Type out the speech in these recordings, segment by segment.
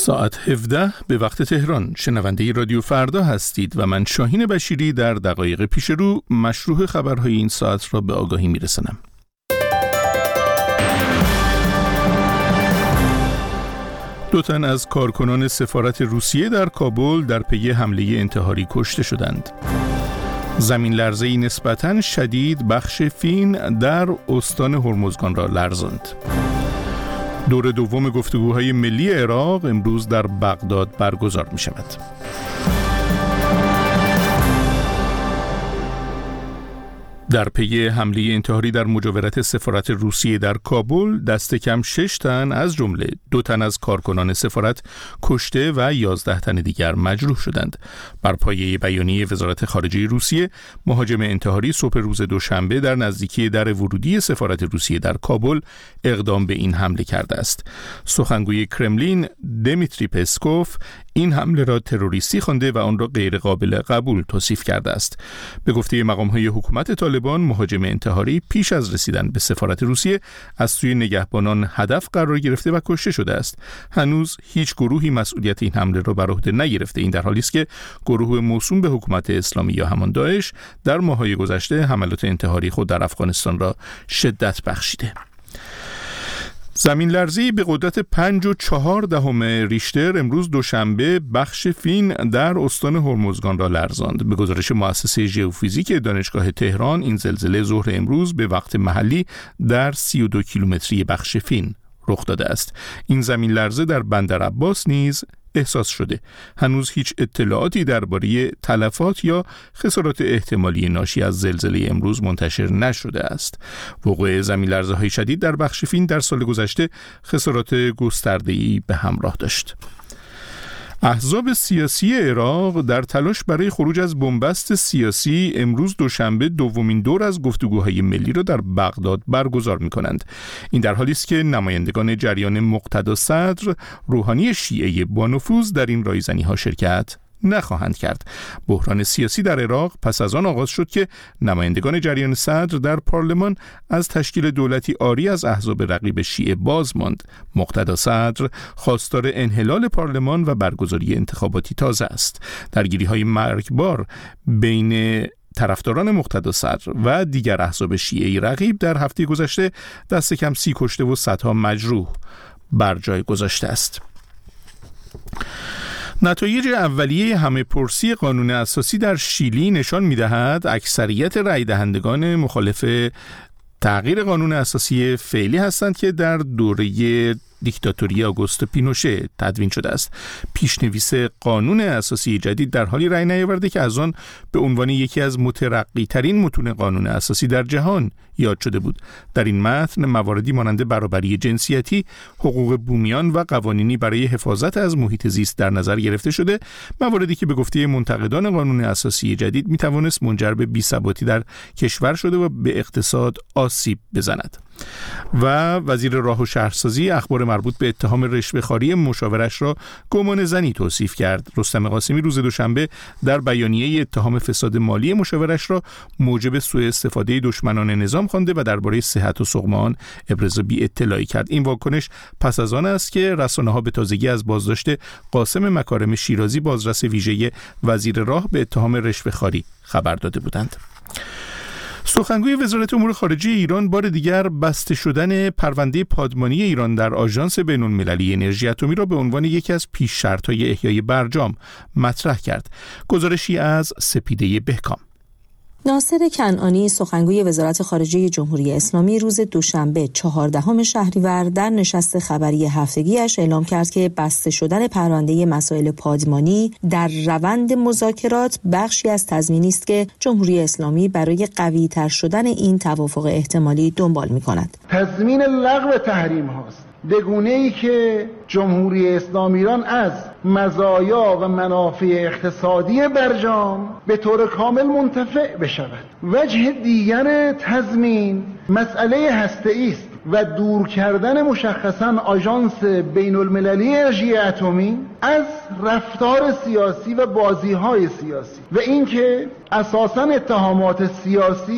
ساعت 17 به وقت تهران. شنونده رادیو فردا هستید و من شاهین بشیری در دقایق پیش رو مشروع خبرهای این ساعت را به آگاهی میرسانم. دو تن از کارکنان سفارت روسیه در کابل در پی حمله انتحاری کشته شدند. زمین لرزه‌ای نسبتاً شدید بخش فین در استان هرمزگان را لرزاند. دور دوم گفتگوهای ملی عراق امروز در بغداد برگزار می شود. در پی حمله انتحاری در مجاورت سفارت روسیه در کابل دست کم 6 تن از جمله 2 تن از کارکنان سفارت کشته و 11 تن دیگر مجروح شدند. بر پایه بیانیه وزارت خارجه روسیه، مهاجم انتحاری صبح روز دوشنبه در نزدیکی در ورودی سفارت روسیه در کابل اقدام به این حمله کرده است. سخنگوی کرملین دمیتری پسکوف این حمله را تروریستی خوانده و آن را غیر قابل قبول توصیف کرده است. به گفته مقام‌های حکومت طالبان، مهاجم انتحاری پیش از رسیدن به سفارت روسیه از سوی نگهبانان هدف قرار گرفته و کشته شده است. هنوز هیچ گروهی مسئولیت این حمله را بر عهده نگرفته. این در حالی است که گروه موسوم به حکومت اسلامی یا همان داعش در ماه‌های گذشته حملات انتحاری خود در افغانستان را شدت بخشیده. زمین لرزه‌ای به قدرت 5.4 ریشتر امروز دوشنبه بخش فین در استان هرمزگان را لرزاند. به گزارش مؤسسه ژئوفیزیک دانشگاه تهران، این زلزله ظهر امروز به وقت محلی در 32 کیلومتری بخش فین رخ داده است. این زمین لرزه در بندر عباس نیز احساس شده. هنوز هیچ اطلاعاتی درباره تلفات یا خسارات احتمالی ناشی از زلزله امروز منتشر نشده است. وقوع زمین لرزه‌های شدید در بخش فین در سال گذشته خسارات گسترده‌ای به همراه داشت. احزاب سیاسی عراق در تلاش برای خروج از بنبست سیاسی امروز دوشنبه دومین دور از گفتگوهای ملی را در بغداد برگزار می‌کنند. این در حالی است که نمایندگان جریان مقتدا صدر، روحانی شیعه با نفوذ در این رایزنی‌ها شرکت نخواهند کرد. بحران سیاسی در عراق پس از آن آغاز شد که نمایندگان جریان صدر در پارلمان از تشکیل دولتی عاری از احزاب رقیب شیعه باز ماند. مقتدا صدر خواستار انحلال پارلمان و برگزاری انتخاباتی تازه است. درگیری‌های مرگبار بین طرفداران مقتدا صدر و دیگر احزاب شیعه رقیب در هفته گذشته دست کم 30 کشته و صدها مجروح بر جای گذاشته است. نتایج اولیه همه‌پرسی قانون اساسی در شیلی نشان می‌دهد اکثریت رای دهندگان مخالف تغییر قانون اساسی فعلی هستند که در دوره دیکتاتوری آگوستو پینوشه تدوین شده است. پیشنویس قانون اساسی جدید در حالی رأی نیاورده که از آن به عنوان یکی از مترقی ترین متون قانون اساسی در جهان یاد شده بود. در این متن مواردی مانند برابری جنسیتی، حقوق بومیان و قوانینی برای حفاظت از محیط زیست در نظر گرفته شده، مواردی که به گفته منتقدان قانون اساسی جدید میتوانست منجر به بی‌ثباتی در کشور شده و به اقتصاد آسیب بزند. و وزیر راه و شهرسازی اخبار مربوط به اتهام رشوه‌خواری مشاورش را گمان زنی توصیف کرد. رستم قاسمی روز دوشنبه در بیانیه اتهام فساد مالی مشاورش را موجب سوء استفاده دشمنان نظام خوانده و درباره صحت و سقم آن ابراز بی‌اطلاعی کرد. این واکنش پس از آن است که رسانه‌ها به تازگی از بازداشت قاسم مکارم شیرازی، بازرس ویژه وزیر راه، به اتهام رشوه‌خواری خبر داده بودند. سخنگوی وزارت امور خارجه ایران بار دیگر بسته شدن پرونده پادمانی ایران در آژانس بین‌المللی انرژی اتمی را به عنوان یکی از پیش شرط‌های احیای برجام مطرح کرد. گزارشی از سپیده بهکام. ناصر کنعانی، سخنگوی وزارت خارجه جمهوری اسلامی، روز دوشنبه 14 شهریور در نشست خبری هفتگی‌اش اعلام کرد که بسته شدن پرونده مسائل پادمانی در روند مذاکرات بخشی از تضمینی است که جمهوری اسلامی برای قوی‌تر شدن این توافق احتمالی دنبال می‌کند. تضمین لغو تحریم هاست، به گونه‌ای که جمهوری اسلامی ایران از مزایا و منافع اقتصادی برجام به طور کامل منتفع بشود. وجه دیگر تضمین مسئله هسته‌ای است و دور کردن مشخصاً آژانس بین‌المللی انرژی اتمی از رفتار سیاسی و بازی‌های سیاسی و اینکه اساساً اتهامات سیاسی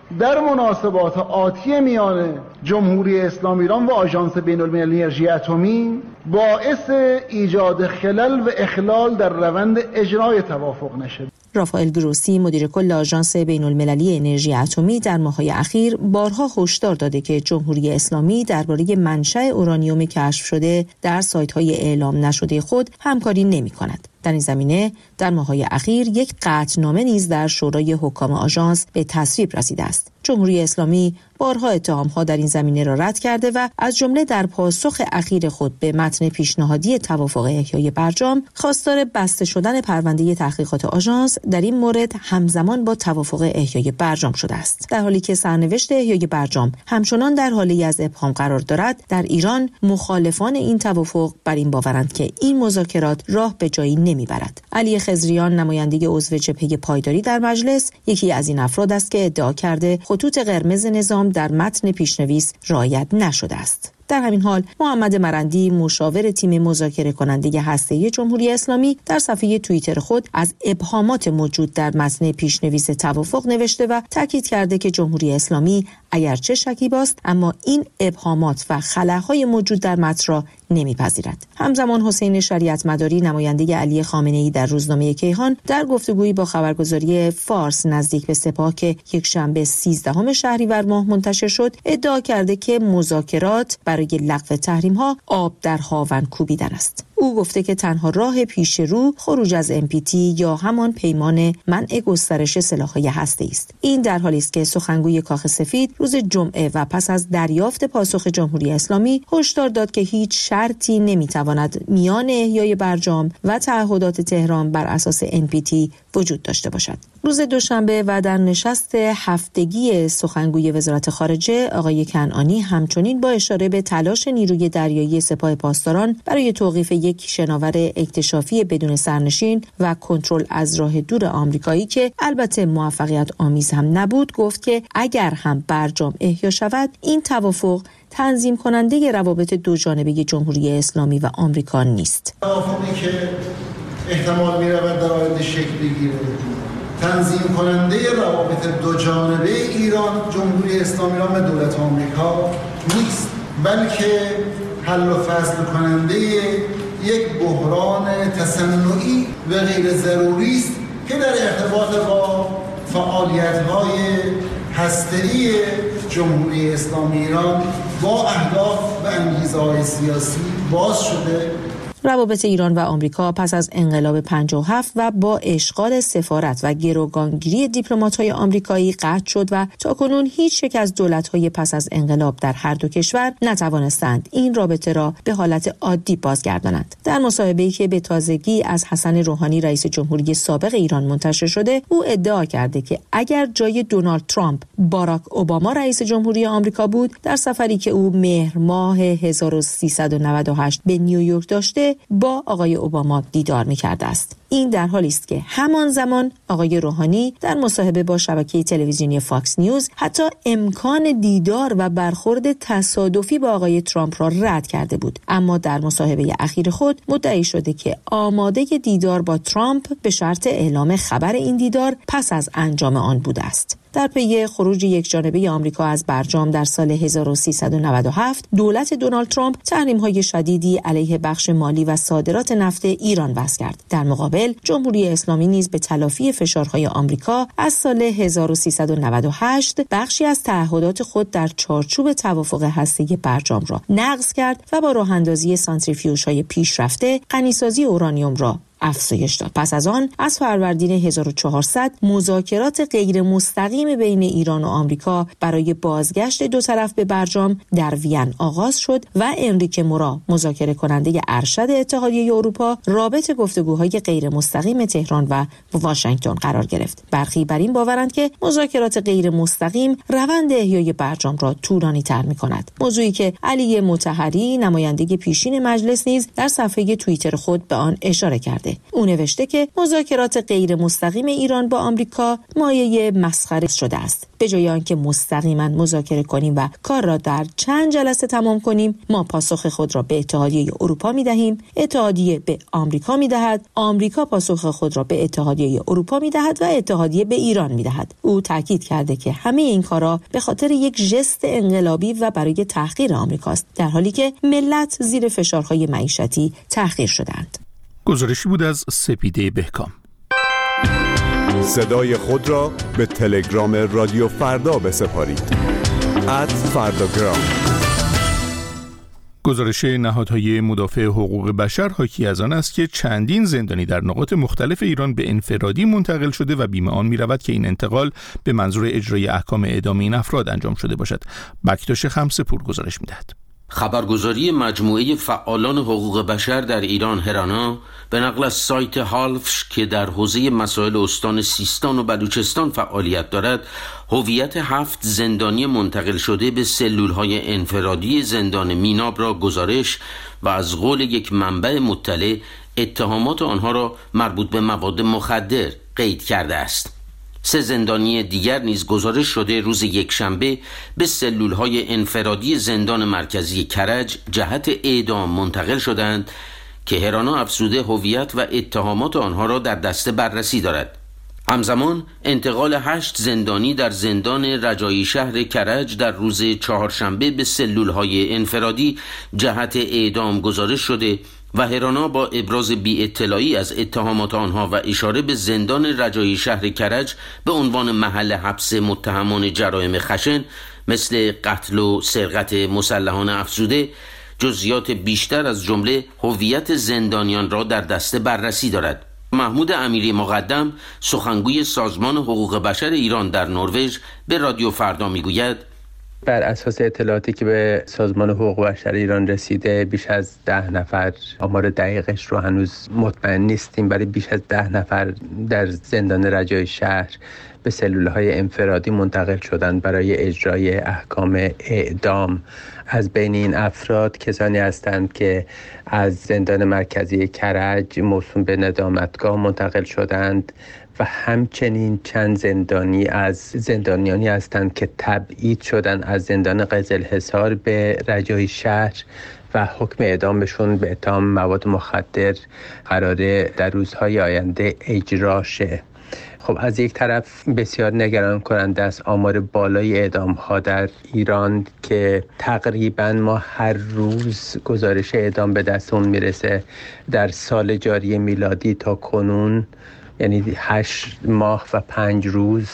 در مناسبات آتی میان جمهوری اسلامی ایران و آژانس بین‌المللی انرژی اتمی باعث ایجاد خلل و اخلال در روند اجرای توافق نشد. رافائل گروسی مدیر کل آژانس بین‌المللی انرژی اتمی در ماه‌های اخیر بارها هشدار داده که جمهوری اسلامی درباره منشأ اورانیوم کشف شده در سایت‌های اعلام نشده خود همکاری نمی‌کند. در این زمینه در ماه‌های اخیر یک قطعنامه نیز در شورای حکام آژانس به تصویب رسیده است. جمهوری اسلامی بارها اتهام‌ها در این زمینه را رد کرده و از جمله در پاسخ اخیر خود به متن پیشنهادی توافق احیای برجام خواستار بسته شدن پرونده تحقیقات آژانس در این مورد همزمان با توافق احیای برجام شده است. در حالی که سرنوشت احیای برجام همچنان در حالی از ابهام قرار دارد، در ایران مخالفان این توافق بر این باورند که این مذاکرات راه به جایی نمیبرد. علی خضریان نماینده عضو جبهه پایداری در مجلس یکی از این افراد است که ادعا کرده خطوط قرمز نظام در متن پیشنویس رعایت نشده است. در همین حال محمد مرندی مشاور تیم مذاکره کننده هسته‌ای جمهوری اسلامی در صفحه توییتر خود از ابهامات موجود در متن پیشنویس توافق نوشته و تاکید کرده که جمهوری اسلامی اگرچه شکیباست اما این ابهامات و خلاهای موجود در متن را نمیپذیرد. همزمان حسین شریعت مداری نماینده علی خامنه‌ای در روزنامه کیهان در گفتگویی با خبرگزاری فارس نزدیک به سپاه که یکشنبه 13 شهریور ماه منتشر شد ادعا کرده که مذاکرات برای لغو تحریم‌ها آب در هاون کوبیدن است. او گفته که تنها راه پیش رو خروج از NPT یا همان پیمان منع گسترش سلاح‌های هسته‌ای است. این در حالی است که سخنگوی کاخ سفید روز جمعه و پس از دریافت پاسخ جمهوری اسلامی هشدار داد که هیچ شرطی نمیتواند میان احیای برجام و تعهدات تهران بر اساس NPT وجود داشته باشد. روز دوشنبه و در نشست هفتگی سخنگوی وزارت خارجه آقای کنعانی همچنین با اشاره به تلاش نیروی دریایی سپاه پاسداران برای توقیف یک شناور اکتشافی بدون سرنشین و کنترل از راه دور آمریکایی که البته موفقیت آمیز هم نبود گفت که اگر هم برجام احیا شود این توافق تنظیم کننده روابط دو جانبه جمهوری اسلامی و آمریکا نیست. توافقی که احتمال می‌رود در آینده شکل بگیره تنظیم کننده روابط دو جانبه ایران جمهوری اسلامی را به دولت آمریکا نیست، بلکه حل و فصل کننده یک بحران تصنعی و غیر ضروری است که در ارتباط با فعالیت‌های هسته‌ای جمهوری اسلامی ایران با اهداف و انگیزه‌های سیاسی باز شده. روابط ایران و آمریکا پس از انقلاب 57 و با اشغال سفارت و گروگانگیری دیپلمات‌های آمریکایی قطع شد و تاکنون هیچ یک از دولت‌های پس از انقلاب در هر دو کشور نتوانستند این رابطه را به حالت عادی بازگردانند. در مصاحبه‌ای که به تازگی از حسن روحانی رئیس جمهوری سابق ایران منتشر شده، او ادعا کرده که اگر جای دونالد ترامپ باراک اوباما رئیس جمهوری آمریکا بود، در سفری که او مهر ماه 1398 به نیویورک داشته با آقای اوباما دیدار می‌کرده است. این در حالی است که همان زمان آقای روحانی در مصاحبه با شبکه تلویزیونی فاکس نیوز حتی امکان دیدار و برخورد تصادفی با آقای ترامپ را رد کرده بود، اما در مصاحبه اخیر خود مدعی شده که آماده دیدار با ترامپ به شرط اعلام خبر این دیدار پس از انجام آن بوده است. در پی خروج یکجانبه آمریکا از برجام در سال 1397 دولت دونالد ترامپ تحریم‌های شدیدی علیه بخش مالی و صادرات نفت ایران وضع کرد. در مقابل جمهوری اسلامی نیز به تلافی فشارهای آمریکا از سال 1398 بخشی از تعهدات خود در چارچوب توافق هسته‌ای برجام را نقض کرد و با راه‌اندازی سانتریفیوژهای پیشرفته غنیسازی اورانیوم را افزایش داد. پس از آن از فروردین 1400 مذاکرات غیر مستقیم بین ایران و آمریکا برای بازگشت دو طرف به برجام در وین آغاز شد و انریکه مورا مذاکره کننده ارشد اتحادیه اروپا رابط گفتگوهای غیر مستقیم تهران و واشنگتن قرار گرفت. برخی بر این باورند که مذاکرات غیر مستقیم روند احیای برجام را طولانی‌تر می‌کند. موضوعی که علی مطهری نماینده پیشین مجلس نیز در صفحه توییتر خود به آن اشاره کرده. کرده. او نوشته که مذاکرات غیر مستقیم ایران با آمریکا مایه مسخره شده است. به جای آنکه مستقیما مذاکره کنیم و کار را در چند جلسه تمام کنیم، ما پاسخ خود را به اتحادیه اروپا می‌دهیم، اتحادیه به آمریکا می‌دهد، آمریکا پاسخ خود را به اتحادیه اروپا می‌دهد و اتحادیه به ایران می‌دهد. او تاکید کرده که همه این کارها به خاطر یک ژست انقلابی و برای تحقیر آمریکاست، در حالی که ملت زیر فشارهای معیشتی تحقیر شدند. گزارشی بود از سپیده بهکام. صدای خود را به تلگرام رادیو فردا بسپارید. @فرداگرام. گزارش نهادهای مدافع حقوق بشر حاکی از آن است که چندین زندانی در نقاط مختلف ایران به انفرادی منتقل شده و بیم آن می‌رود که این انتقال به منظور اجرای احکام اعدام این افراد انجام شده باشد. بکتاش خمسه‌پور گزارش می‌دهد. خبرگزاری مجموعه فعالان حقوق بشر در ایران هرانا به نقل از سایت هالفش که در حوزه مسائل استان سیستان و بلوچستان فعالیت دارد، هویت 7 زندانی منتقل شده به سلولهای انفرادی زندان میناب را گزارش و از قول یک منبع مطلع اتهامات آنها را مربوط به مواد مخدر قید کرده است. 3 زندانی دیگر نیز گزارش شده روز یکشنبه به سلولهای انفرادی زندان مرکزی کرج جهت اعدام منتقل شدند که هرانا افزوده هویت و اتهامات آنها را در دسته بررسی دارد. همزمان انتقال 8 زندانی در زندان رجایی شهر کرج در روز چهارشنبه به سلولهای انفرادی جهت اعدام گزارش شده و هرانا با ابراز بی اطلاعی از اتهامات آنها و اشاره به زندان رجایی شهر کرج به عنوان محل حبس متهمان جرایم خشن مثل قتل و سرقت مسلحانه افزوده، جزئیات بیشتر از جمله هویت زندانیان را در دسته بررسی دارد. محمود امیری مقدم، سخنگوی سازمان حقوق بشر ایران در نروژ، به رادیو فردا میگوید بر اساس اطلاعاتی که به سازمان حقوق بشر ایران رسیده، بیش از 10 نفر، آمار دقیقش رو هنوز مطمئن نیستیم، برای بیش از 10 نفر در زندان رجایی شهر به سلولهای انفرادی منتقل شدند برای اجرای احکام اعدام. از بین این افراد کسانی هستند که از زندان مرکزی کرج موسوم به ندامتگاه منتقل شدند و همچنین چند زندانی از زندانیانی هستند که تبعید شدند از زندان قزلحصار به رجایی شهر و حکم اعدامشون به اتهام مواد مخدر قراره در روزهای آینده اجرا شه. خب از یک طرف بسیار نگران کننده است آمار بالای اعدام‌ها در ایران که تقریباً ما هر روز گزارش اعدام به دستمون میرسه. در سال جاری میلادی تا کنون، یعنی 8 ماه و 5 روز،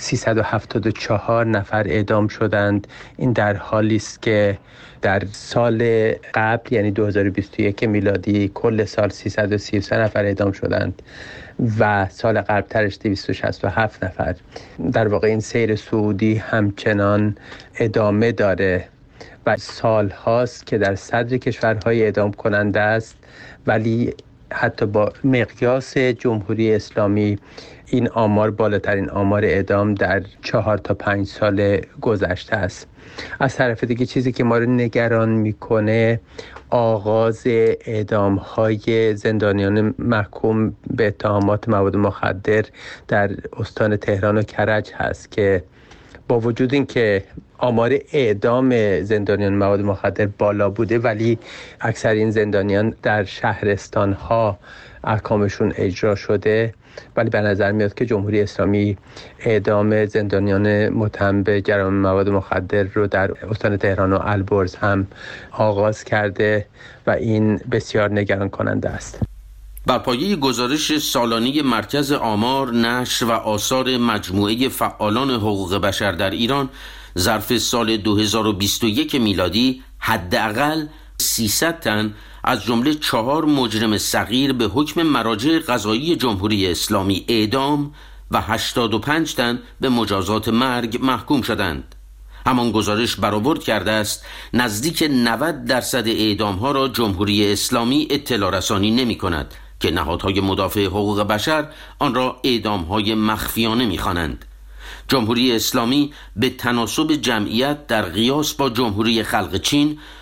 374 نفر اعدام شدند. این در حالی است که در سال قبل، یعنی 2021 میلادی، کل سال 333 نفر اعدام شدند و سال قبل ترش 267 نفر. در واقع این سیر صعودی همچنان ادامه داره و سال هاست که در صدر کشورهای اعدام کننده است، ولی حتی با مقیاس جمهوری اسلامی این آمار بالاترین آمار اعدام در 4 تا 5 سال گذشته است. از طرف دیگه چیزی که ما رو نگران میکنه آغاز اعدام‌های زندانیان محکوم به اتهامات مواد مخدر در استان تهران و کرج هست که با وجود اینکه آمار اعدام زندانیان مواد مخدر بالا بوده، ولی اکثر این زندانیان در شهرستان‌ها احکامشون اجرا شده، ولی به نظر میاد که جمهوری اسلامی اعدام زندانیان متهم به جرایم مواد مخدر رو در استان تهران و البرز هم آغاز کرده و این بسیار نگران کننده است. بر پایه گزارش سالانه مرکز آمار، نشر و آثار مجموعه فعالان حقوق بشر در ایران، ظرف سال 2021 میلادی حداقل 300 تن از جمله 4 مجرم صغیر به حکم مراجع قضایی جمهوری اسلامی اعدام و 85 تن به مجازات مرگ محکوم شدند. همان گزارش برآورد کرده است نزدیک 90% اعدام‌ها را جمهوری اسلامی اطلاع رسانی نمی‌کند که نهادهای مدافع حقوق بشر آن را اعدام‌های مخفیانه می‌خوانند. جمهوری اسلامی به تناسب جمعیت در قیاس با جمهوری خلق چین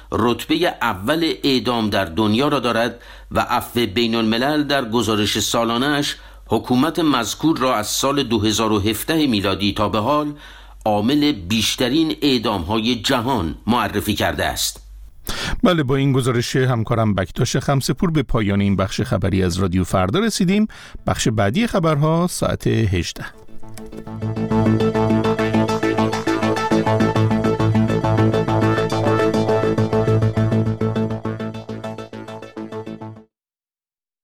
رتبه اول اعدام در دنیا را دارد و عفو بین الملل در گزارش سالانه‌اش حکومت مذکور را از سال 2017 میلادی تا به حال عامل بیشترین اعدام‌های جهان معرفی کرده است. بله، با این گزارش همکارم بکتاش خمسه‌پور به پایان این بخش خبری از رادیو فردا رسیدیم. بخش بعدی خبرها ساعت 18.